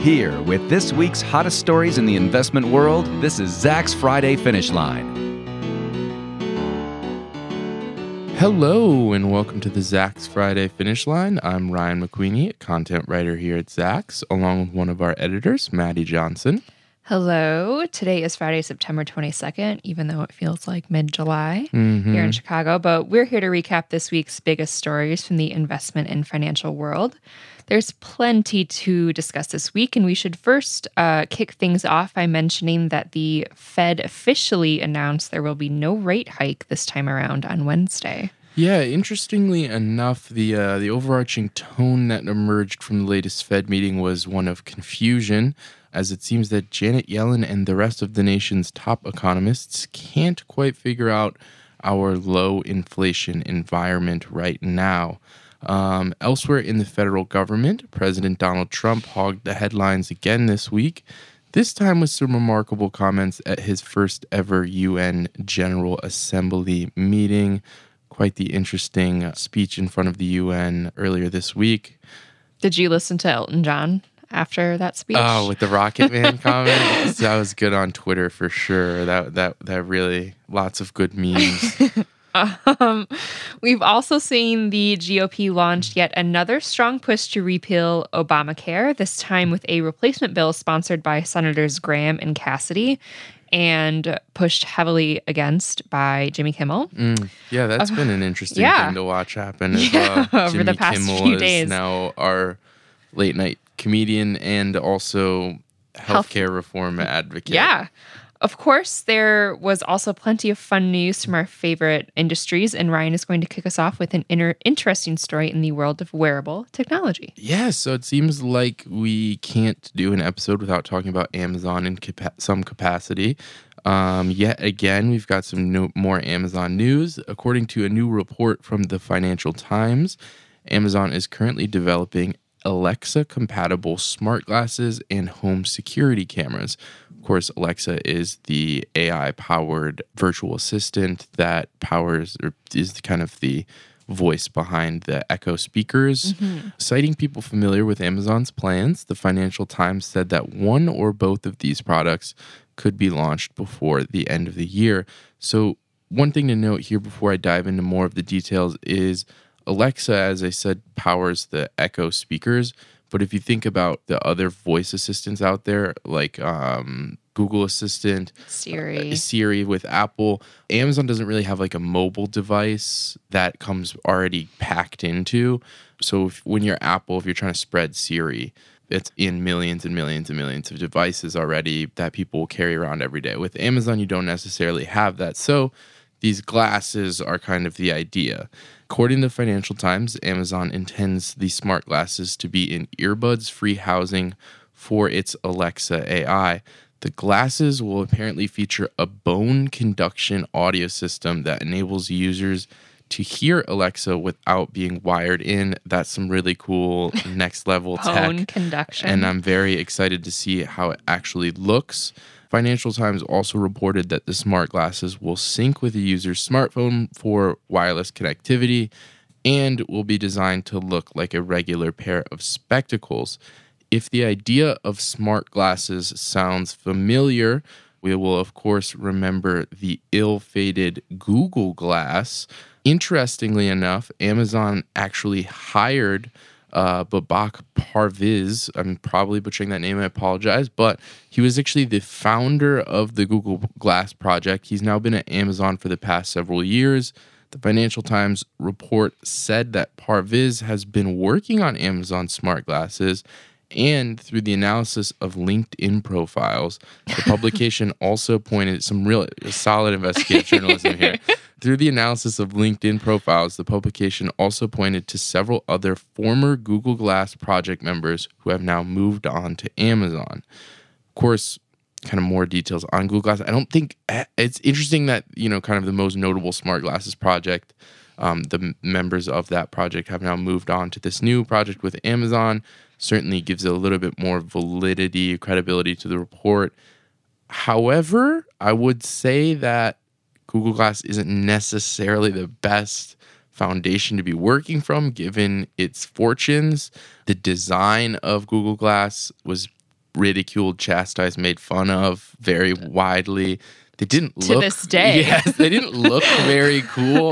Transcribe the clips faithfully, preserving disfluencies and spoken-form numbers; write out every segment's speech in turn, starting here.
Here with this week's hottest stories in the investment world, this is Zacks Friday Finish Line. Hello and welcome to the Zacks Friday Finish Line. I'm Ryan McQueenie, a content writer here at Zacks, along with one of our editors, Maddie Johnson. Hello. Today is Friday, September twenty-second, even though it feels like mid-July Mm-hmm. here in Chicago. But we're here to recap this week's biggest stories from the investment and financial world. There's plenty to discuss this week, and we should first uh, kick things off by mentioning that the Fed officially announced there will be no rate hike this time around on Wednesday. Yeah, interestingly enough, the uh, the overarching tone that emerged from the latest Fed meeting was one of confusion, as it seems that Janet Yellen and the rest of the nation's top economists can't quite figure out our low inflation environment right now. Um, elsewhere in the federal government, President Donald Trump hogged the headlines again this week, this time with some remarkable comments at his first ever U N General Assembly meeting. Quite the interesting speech in front of the U N earlier this week. Did you listen to Elton John after that speech? Oh, with the Rocket Man comment? That was good on Twitter for sure. That that that really, lots of good memes. Um, we've also seen the G O P launch yet another strong push to repeal Obamacare, this time with a replacement bill sponsored by Senators Graham and Cassidy and pushed heavily against by Jimmy Kimmel. Mm, yeah, that's uh, been an interesting yeah. thing to watch happen as yeah, well. Over Jimmy the past Kimmel few is days. now our late night comedian and also healthcare Health- reform advocate. Yeah. Of course, there was also plenty of fun news from our favorite industries, and Ryan is going to kick us off with an inter- interesting story in the world of wearable technology. Yeah, so it seems like we can't do an episode without talking about Amazon in capa- some capacity. Um, yet again, we've got some no- more Amazon news. According to a new report from the Financial Times, Amazon is currently developing Alexa-compatible smart glasses and home security cameras. Of course, Alexa is the A I-powered virtual assistant that powers or is kind of the voice behind the Echo speakers. Mm-hmm. Citing people familiar with Amazon's plans, the Financial Times said that one or both of these products could be launched before the end of the year. So one thing to note here before I dive into more of the details is Alexa, as I said, powers the Echo speakers. But if you think about the other voice assistants out there, like um, Google Assistant, Siri. Uh, Siri with Apple, Amazon doesn't really have like a mobile device that comes already packed into. So if, when you're Apple, if you're trying to spread Siri, it's in millions and millions and millions of devices already that people will carry around every day. With Amazon, you don't necessarily have that. So these glasses are kind of the idea. According to the Financial Times, Amazon intends the smart glasses to be in earbuds-free housing for its Alexa A I. The glasses will apparently feature a bone conduction audio system that enables users to hear Alexa without being wired in. That's some really cool next level tech. Bone conduction. And I'm very excited to see how it actually looks. Financial Times also reported that the smart glasses will sync with the user's smartphone for wireless connectivity and will be designed to look like a regular pair of spectacles. If the idea of smart glasses sounds familiar, we will, of course, remember the ill-fated Google Glass. Interestingly enough, Amazon actually hired Uh, Babak Parviz, I'm probably butchering that name, I apologize, but he was actually the founder of the Google Glass project. He's now been at Amazon for the past several years. The Financial Times report said that Parviz has been working on Amazon smart glasses, and through the analysis of LinkedIn profiles, the publication also pointed some real solid investigative journalism here. Through the analysis of LinkedIn profiles, the publication also pointed to several other former Google Glass project members who have now moved on to Amazon. Of course, kind of more details on Google Glass. I don't think it's interesting that, you know, kind of the most notable smart glasses project, um, the members of that project have now moved on to this new project with Amazon. Certainly gives it a little bit more validity, credibility to the report. However, I would say that Google Glass isn't necessarily the best foundation to be working from given its fortunes. The design of Google Glass was ridiculed, chastised, made fun of very widely. They didn't to look this day. Yes, they didn't look very cool.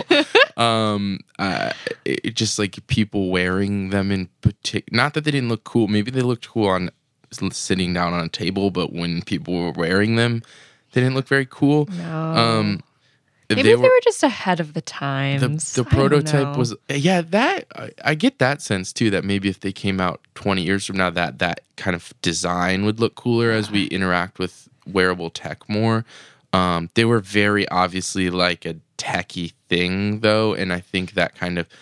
Um, uh, it, it just like people wearing them in particular. Not that they didn't look cool. Maybe they looked cool on sitting down on a table, but when people were wearing them, they didn't look very cool. No. Um, Maybe they they were, were just ahead of the the, times. the I don't prototype know. was yeah that I, I get that sense too, that maybe if they came out twenty years from now, that that kind of design would look cooler as we interact with wearable tech more. Um, they were very obviously like a techie thing though, and I think that kind of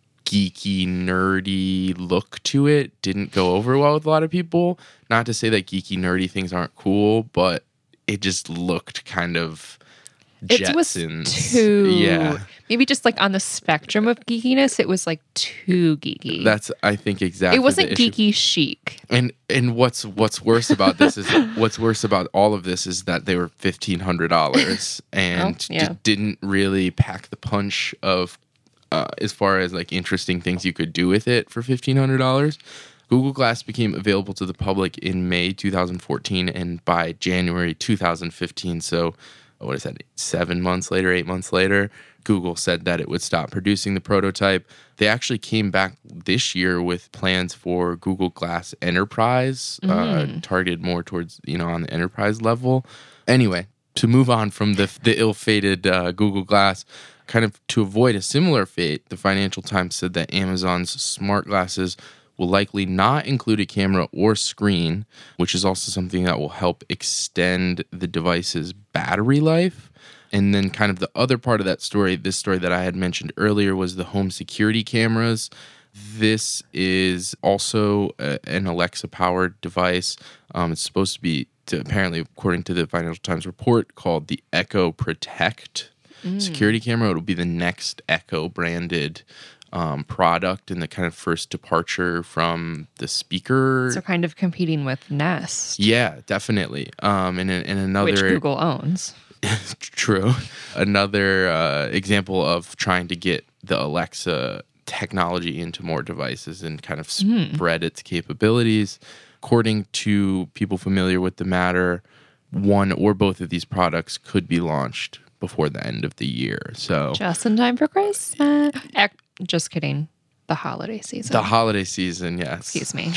geeky, nerdy look to it didn't go over well with a lot of people. Not to say that geeky, nerdy things aren't cool, but it just looked kind of It was Jetsons. too, yeah. maybe just like on the spectrum of geekiness, it was like too geeky. That's I think exactly. it wasn't the issue. geeky chic. And and what's what's worse about this is what's worse about all of this is that they were fifteen hundred dollars and Oh, yeah. d- didn't really pack the punch of uh, as far as like interesting things you could do with it for fifteen hundred dollars. Google Glass became available to the public in May two thousand fourteen, and by January two thousand fifteen, so what is that, seven months later, eight months later, Google said that it would stop producing the prototype. They actually came back this year with plans for Google Glass Enterprise, Mm. uh, targeted more towards, you know, on the enterprise level. Anyway, to move on from the, the ill-fated uh, Google Glass, kind of to avoid a similar fate, the Financial Times said that Amazon's smart glasses will likely not include a camera or screen, which is also something that will help extend the device's battery life. And then kind of the other part of that story, this story that I had mentioned earlier, was the home security cameras. This is also a, an Alexa-powered device. Um, it's supposed to be, to, apparently, according to the Financial Times report, called the Echo Protect Mm. security camera. It'll be the next Echo branded um, product and the kind of first departure from the speaker. So kind of competing with Nest, Yeah, definitely. Um, and, and another which Google owns. True. Another uh, example of trying to get the Alexa technology into more devices and kind of spread its capabilities. According to people familiar with the matter, one or both of these products could be launched before the end of the year. So Just in time for Christmas. Ec- Just kidding. The holiday season. the holiday season, yes. Excuse me.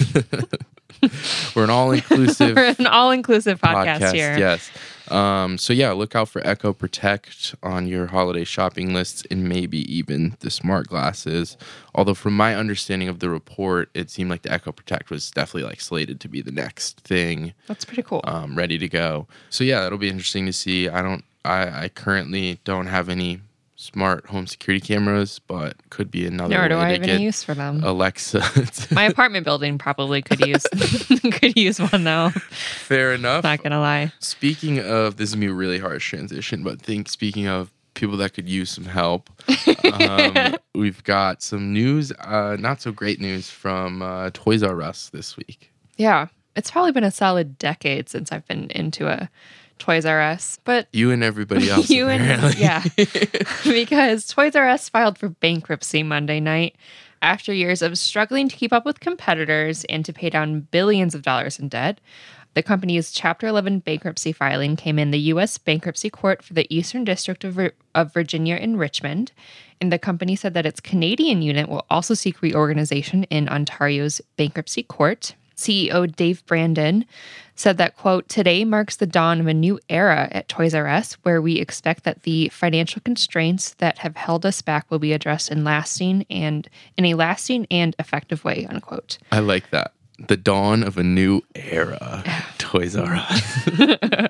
We're an all-inclusive We're an all-inclusive podcast, podcast, here. yes. Um, so yeah, look out for Echo Protect on your holiday shopping lists and maybe even the smart glasses. Although from my understanding of the report, it seemed like the Echo Protect was definitely like slated to be the next thing, That's pretty cool. um, ready to go. So yeah, that'll be interesting to see. I don't, I, I currently don't have any smart home security cameras, but could be another Nor do way I to have get any use for them. Alexa. My apartment building probably could use could use one though. Fair enough. Not gonna lie. Speaking of, this is gonna be a really harsh transition, but think speaking of people that could use some help, um, we've got some news, uh, not so great news from uh, Toys R Us this week. Yeah, it's probably been a solid decade since I've been into a Toys R Us, but You and everybody else, you and apparently. yeah, because Toys R Us filed for bankruptcy Monday night after years of struggling to keep up with competitors and to pay down billions of dollars in debt. The company's Chapter eleven bankruptcy filing came in the U S Bankruptcy Court for the Eastern District of, Vir- of Virginia in Richmond, and the company said that its Canadian unit will also seek reorganization in Ontario's bankruptcy court. C E O Dave Brandon said that, quote, "Today marks the dawn of a new era at Toys R Us, where we expect that the financial constraints that have held us back will be addressed in lasting and in a lasting and effective way," unquote. I like that. The dawn of a new era. Toys R Us.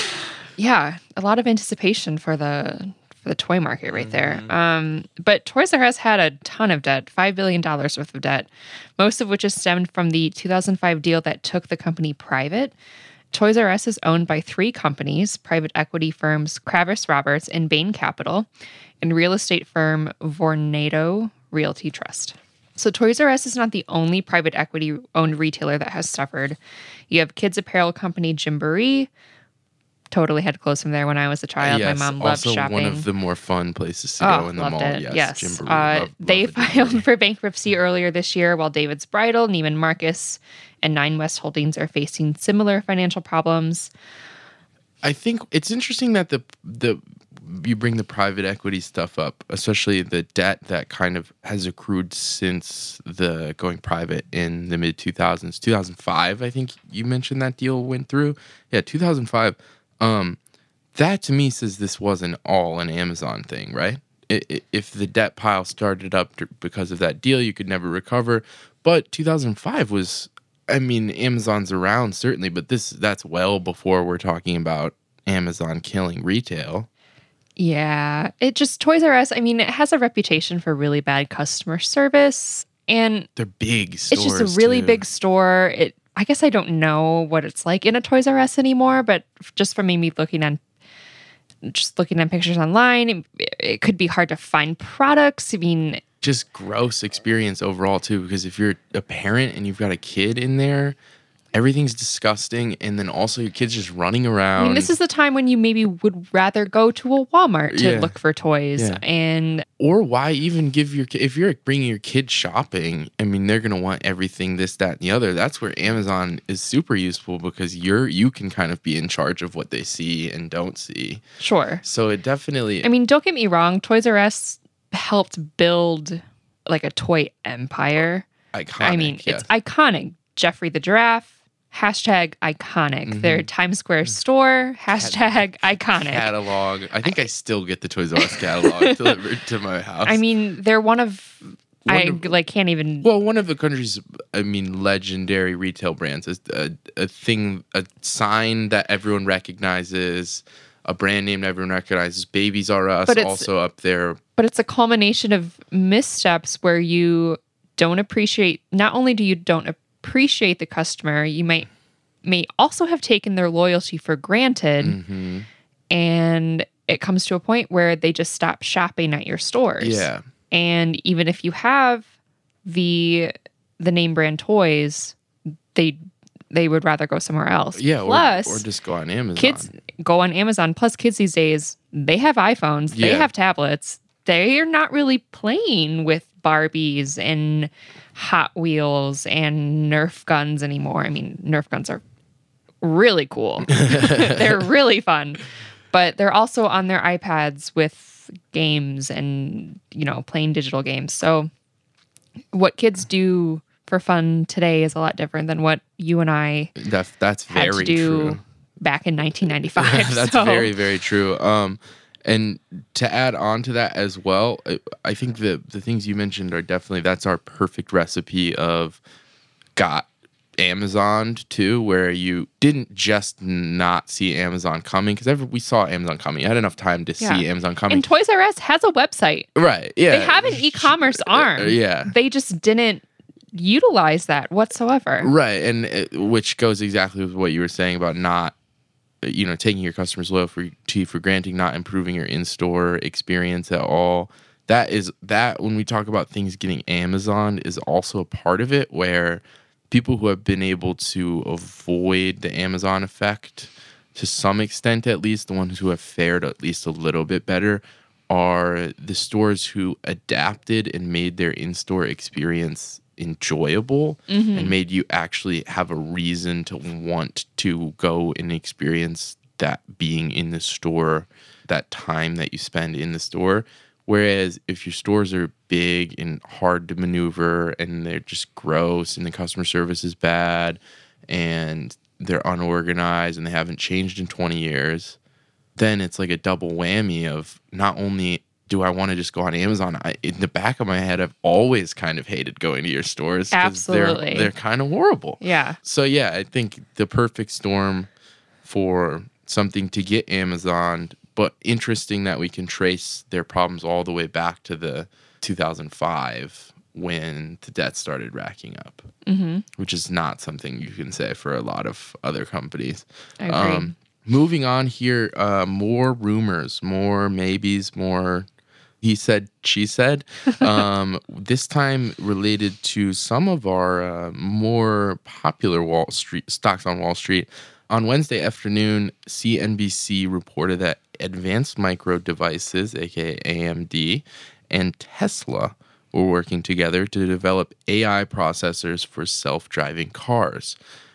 Yeah, a lot of anticipation for the for the toy market right there. Um, but Toys R Us had a ton of debt, five billion dollars worth of debt, most of which is stemmed from the two thousand five deal that took the company private. Toys R Us is owned by three companies, private equity firms Kravis Roberts and Bain Capital, and real estate firm Vornado Realty Trust. So Toys R Us is not the only private equity-owned retailer that has suffered. You have kids apparel company Gymboree, totally had clothes from there when I was a child. Yes, My mom loved also shopping. one of the more fun places to Oh, go in the loved mall. it. Yes, Yes. Gymboree. Uh, Love- they love a filed Gymboree. for bankruptcy earlier this year, while David's Bridal, Neiman Marcus, and Nine West Holdings are facing similar financial problems. I think it's interesting that the the you bring the private equity stuff up, especially the debt that kind of has accrued since the going private in the mid two thousands. two thousand five, I think you mentioned that deal went through. Yeah, two thousand five. Um, that to me says this wasn't all an Amazon thing, right? I I if the debt pile started up because of that deal, you could never recover. But two thousand five was, I mean, Amazon's around certainly, but this that's well before we're talking about Amazon killing retail. Yeah, it just Toys R Us. I mean, it has a reputation for really bad customer service, and They're big stores. it's just a really too. big store. It. I guess I don't know what it's like in a Toys R Us anymore, but just from me looking on, just looking at pictures online, it, it could be hard to find products. I mean, Just gross experience overall too, because if you're a parent and you've got a kid in there, everything's disgusting, and then also your kid's just running around. I mean, this is the time when you maybe would rather go to a Walmart to Yeah. look for toys, Yeah. and Or why even give your kid, if you're bringing your kid shopping, I mean, they're going to want everything, this, that, and the other. That's where Amazon is super useful because you're, you can kind of be in charge of what they see and don't see. sure. So it definitely, I mean, don't get me wrong, Toys R Us helped build like a toy empire. iconic. I mean, yes. it's iconic. Jeffrey the Giraffe, hashtag iconic. Mm-hmm. Their Times Square store, hashtag iconic. catalog. I think I, still get the Toys R Us catalog delivered to my house. I mean, they're one of, I of- like can't even. well, one of the country's, I mean, legendary retail brands is a, a thing, a sign that everyone recognizes, a brand name that everyone recognizes. Babies R Us But it's- also up there. But it's a culmination of missteps where you don't appreciate, not only do you don't appreciate the customer, you might may also have taken their loyalty for granted. Mm-hmm. And it comes to a point where they just stop shopping at your stores. Yeah. And even if you have the the name brand toys, they they would rather go somewhere else. Yeah, Plus, or, or just go on Amazon. kids go on Amazon. Plus, kids these days, they have iPhones, they Yeah. have tablets. They're not really playing with Barbies and Hot Wheels and Nerf guns anymore. I mean, Nerf guns are really cool. They're really fun. But they're also on their iPads with games and, you know, playing digital games. So what kids do for fun today is a lot different than what you and I That, that's had very to do true. back in nineteen ninety-five. That's So- very, very true. Um, and to add on to that as well, I, I think the the things you mentioned are definitely, that's our perfect recipe of got Amazoned too, where you didn't just not see Amazon coming, because we saw Amazon coming. You had enough time to Yeah. see Amazon coming. And Toys R Us has a website. Right. Yeah. They have an e-commerce arm. Yeah. They just didn't utilize that whatsoever. Right, and it, which goes exactly with what you were saying about not, you know, taking your customers' loyalty for granted, not improving your in-store experience at all. That is that when we talk about things getting Amazon is also a part of it, where people who have been able to avoid the Amazon effect to some extent, at least the ones who have fared at least a little bit better, are the stores who adapted and made their in-store experience enjoyable and made you actually have a reason to want to go and experience that being in the store, that time that you spend in the store. Whereas if your stores are big and hard to maneuver and they're just gross and the customer service is bad and they're unorganized and they haven't changed in twenty years, then it's like a double whammy of not only do I want to just go on Amazon, I, in the back of my head, I've always kind of hated going to your stores. 'cause Absolutely. They're, they're kind of horrible. Yeah. So yeah, I think the perfect storm for something to get Amazon, but interesting that we can trace their problems all the way back to the two thousand five when the debt started racking up, mm-hmm. which is not something you can say for a lot of other companies. I agree. Moving on here, uh, more rumors, more maybes, more he said, she said. Um, this time related to some of our uh, more popular Wall Street stocks on Wall Street. On Wednesday afternoon, C N B C reported that Advanced Micro Devices, aka A M D, and Tesla were working together to develop A I processors for self-driving cars.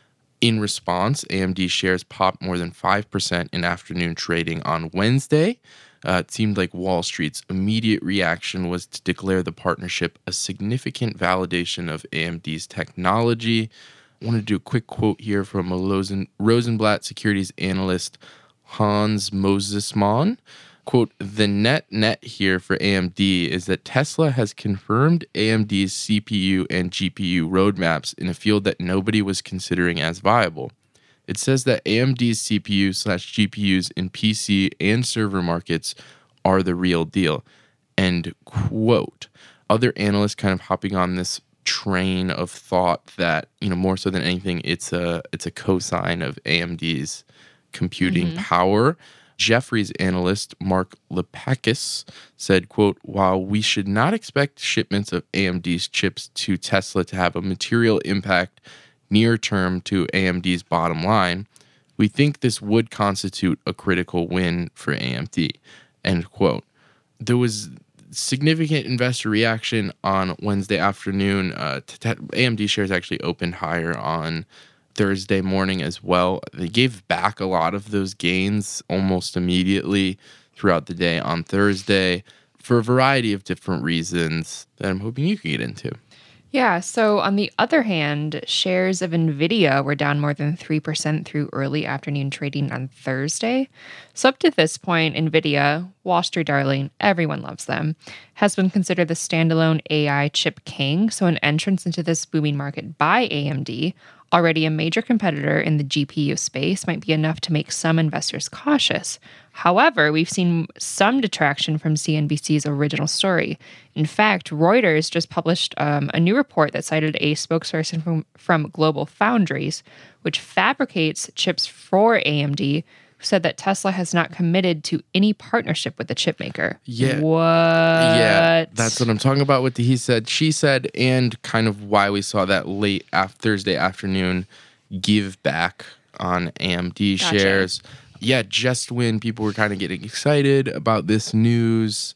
In response, A M D shares popped more than five percent in afternoon trading on Wednesday. Uh, it seemed like Wall Street's immediate reaction was to declare the partnership a significant validation of A M D's technology. I want to do a quick quote here from a Rosen, Rosenblatt securities analyst, Hans Mosesmann. Quote, the net net here for A M D is that Tesla has confirmed A M D's C P U and G P U roadmaps in a field that nobody was considering as viable. It says that A M D's C P U slash G P Us in P C and server markets are the real deal. End quote. Other analysts kind of hopping on this train of thought that, you know, more so than anything, it's a it's a cosign of A M D's computing mm-hmm. power. Jefferies analyst Mark Lepakis said, quote, while we should not expect shipments of A M D's chips to Tesla to have a material impact near term to A M D's bottom line, we think this would constitute a critical win for A M D, end quote. There was significant investor reaction on Wednesday afternoon. Uh, A M D shares actually opened higher on Thursday morning as well. They gave back a lot of those gains almost immediately throughout the day on Thursday for a variety of different reasons that I'm hoping you can get into. Yeah, so on the other hand, shares of NVIDIA were down more than three percent through early afternoon trading on Thursday. So up to this point, NVIDIA, Wall Street darling, everyone loves them, has been considered the standalone A I chip king, so an entrance into this booming market by A M D, already a major competitor in the G P U space, might be enough to make some investors cautious. However, we've seen some detraction from C N B C's original story. In fact, Reuters just published um, a new report that cited a spokesperson from, from Global Foundries, which fabricates chips for A M D, who said that Tesla has not committed to any partnership with the chip maker. Yeah. What? Yeah, that's what I'm talking about with the he said, she said, and kind of why we saw that late after Thursday afternoon give back on A M D Gotcha. shares. Yeah, just when people were kind of getting excited about this news,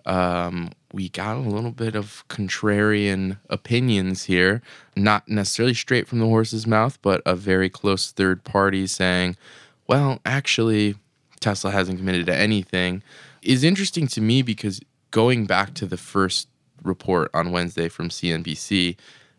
um, we got a little bit of contrarian opinions here. Not necessarily straight from the horse's mouth, but a very close third party saying, well, actually, Tesla hasn't committed to anything. Is interesting to me because going back to the first report on Wednesday from C N B C,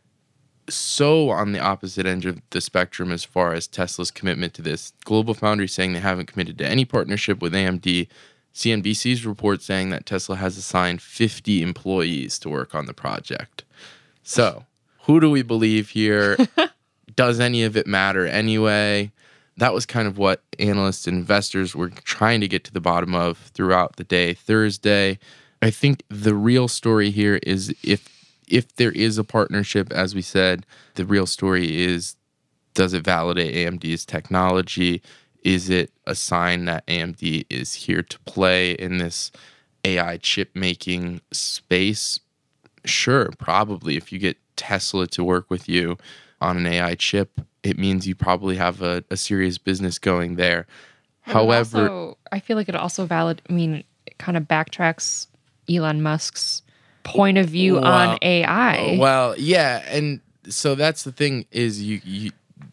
so on the opposite end of the spectrum as far as Tesla's commitment to this. Global Foundries saying they haven't committed to any partnership with A M D. C N B C's report saying that Tesla has assigned fifty employees to work on the project. So, who do we believe here? Does any of it matter anyway? That was kind of what analysts and investors were trying to get to the bottom of throughout the day Thursday. I think the real story here is if if there is a partnership, as we said, the real story is, does it validate A M D's technology? Is it a sign that A M D is here to play in this A I chip making space? Sure, probably. If you get Tesla to work with you on an A I chip, it means you probably have a, a serious business going there. But However, also, I feel like it also valid. I mean, it kind of backtracks Elon Musk's point of view well, on A I. Well, yeah, and so that's the thing is you, you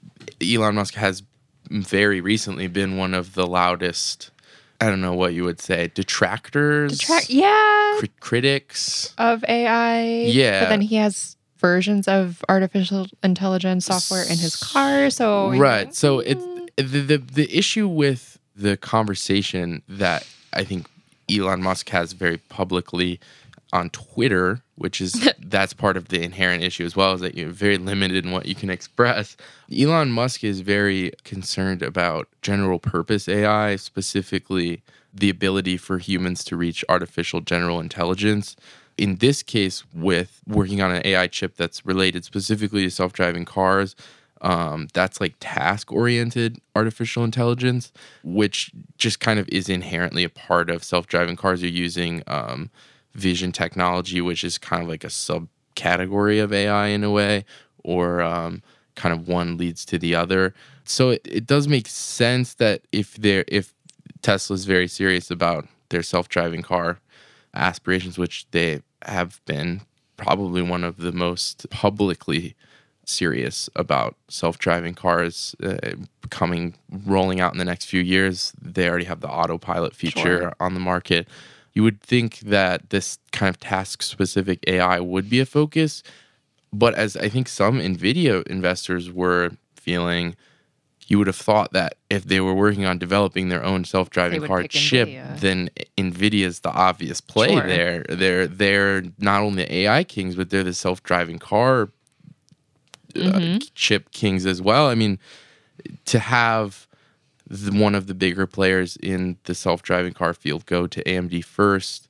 Elon Musk has very recently been one of the loudest, I don't know what you would say, detractors, Detract, yeah, cri- critics of A I. Yeah. But then he has versions of artificial intelligence software in his car, so right. know. So it's the, the the issue with the conversation that I think Elon Musk has very publicly on Twitter, which is that's part of the inherent issue as well, is that you're very limited in what you can express. Elon Musk is very concerned about general purpose A I, specifically the ability for humans to reach artificial general intelligence. In this case, with working on an A I chip that's related specifically to self-driving cars, um, that's like task-oriented artificial intelligence, which just kind of is inherently a part of self-driving cars. You're using um, vision technology, which is kind of like a subcategory of A I in a way, or um, kind of one leads to the other. So it, it does make sense that if they're if Tesla's very serious about their self-driving car aspirations, which they have been, probably one of the most publicly serious about self-driving cars uh, coming rolling out in the next few years. They already have the autopilot feature Sure. on the market. You would think that this kind of task-specific A I would be a focus, but as I think some NVIDIA investors were feeling, you would have thought that if they were working on developing their own self-driving They would car pick chip, NVIDIA. then NVIDIA's the obvious play Sure. there. They're they're not only the A I kings, but they're the self-driving car uh, Mm-hmm. chip kings as well. I mean, to have the, one of the bigger players in the self-driving car field go to A M D first,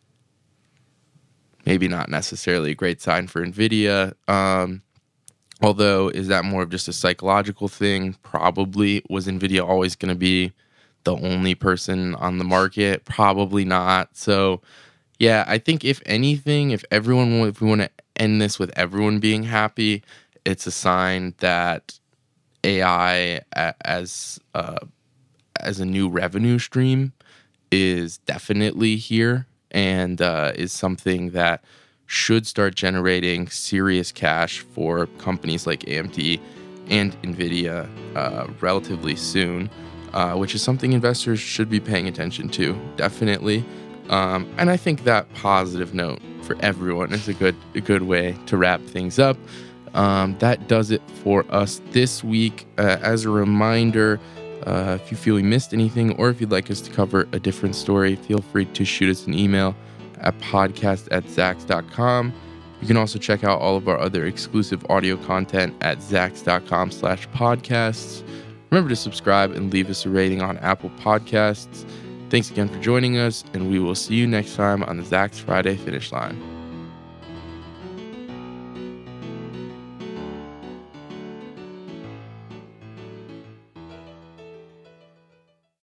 maybe not necessarily a great sign for NVIDIA. Um, although, is that more of just a psychological thing? Probably. Was NVIDIA always going to be the only person on the market? Probably not. So, yeah, I think if anything, if everyone, if we want to end this with everyone being happy, it's a sign that A I a- as uh, as a new revenue stream is definitely here and uh, is something that should start generating serious cash for companies like A M D and NVIDIA uh, relatively soon, uh, which is something investors should be paying attention to, definitely. Um, and I think that positive note for everyone is a good a good way to wrap things up. Um, that does it for us this week. Uh, as a reminder, uh, if you feel we missed anything or if you'd like us to cover a different story, feel free to shoot us an email at podcast at zacks dot com. You can also check out all of our other exclusive audio content at zacks dot com slash podcasts. Remember to subscribe and leave us a rating on Apple Podcasts. Thanks again for joining us, and we will see you next time on the Zacks Friday Finish Line.